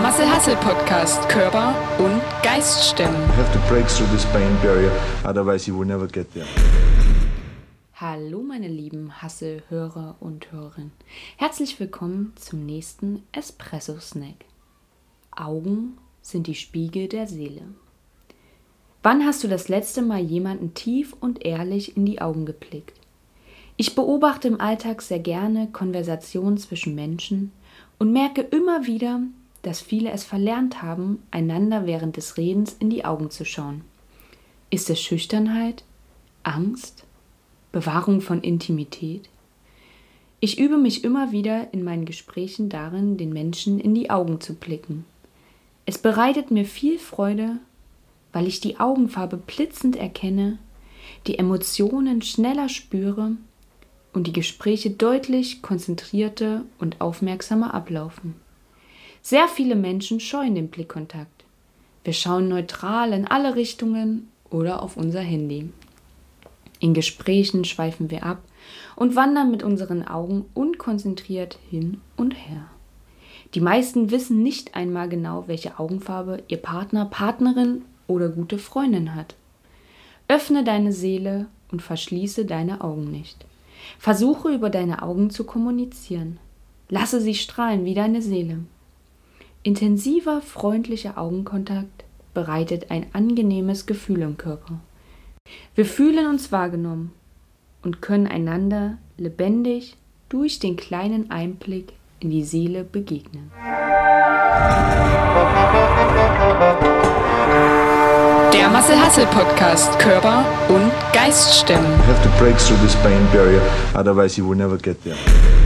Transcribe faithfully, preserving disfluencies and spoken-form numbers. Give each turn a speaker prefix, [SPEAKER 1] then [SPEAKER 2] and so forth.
[SPEAKER 1] Der Marcel Hassel Podcast. Körper und Geist stemmen.
[SPEAKER 2] You have to break through this pain barrier, otherwise you will never get there.
[SPEAKER 3] Hallo meine lieben Hassel-Hörer und Hörerinnen. Herzlich willkommen zum nächsten Espresso-Snack. Augen sind die Spiegel der Seele. Wann hast du das letzte Mal jemanden tief und ehrlich in die Augen geblickt? Ich beobachte im Alltag sehr gerne Konversationen zwischen Menschen und merke immer wieder, dass viele es verlernt haben, einander während des Redens in die Augen zu schauen. Ist es Schüchternheit? Angst? Bewahrung von Intimität? Ich übe mich immer wieder in meinen Gesprächen darin, den Menschen in die Augen zu blicken. Es bereitet mir viel Freude, weil ich die Augenfarbe blitzend erkenne, die Emotionen schneller spüre und die Gespräche deutlich konzentrierter und aufmerksamer ablaufen. Sehr viele Menschen scheuen den Blickkontakt. Wir schauen neutral in alle Richtungen oder auf unser Handy. In Gesprächen schweifen wir ab und wandern mit unseren Augen unkonzentriert hin und her. Die meisten wissen nicht einmal genau, welche Augenfarbe ihr Partner, Partnerin oder gute Freundin hat. Öffne deine Seele und verschließe deine Augen nicht. Versuche über deine Augen zu kommunizieren. Lasse sie strahlen wie deine Seele. Intensiver, freundlicher Augenkontakt bereitet ein angenehmes Gefühl im Körper. Wir fühlen uns wahrgenommen und können einander lebendig durch den kleinen Einblick in die Seele begegnen.
[SPEAKER 1] Der Marcel Hassel Podcast. Körper und Geist stemmen.
[SPEAKER 2] You have to break through this pain barrier, otherwise you will never get there.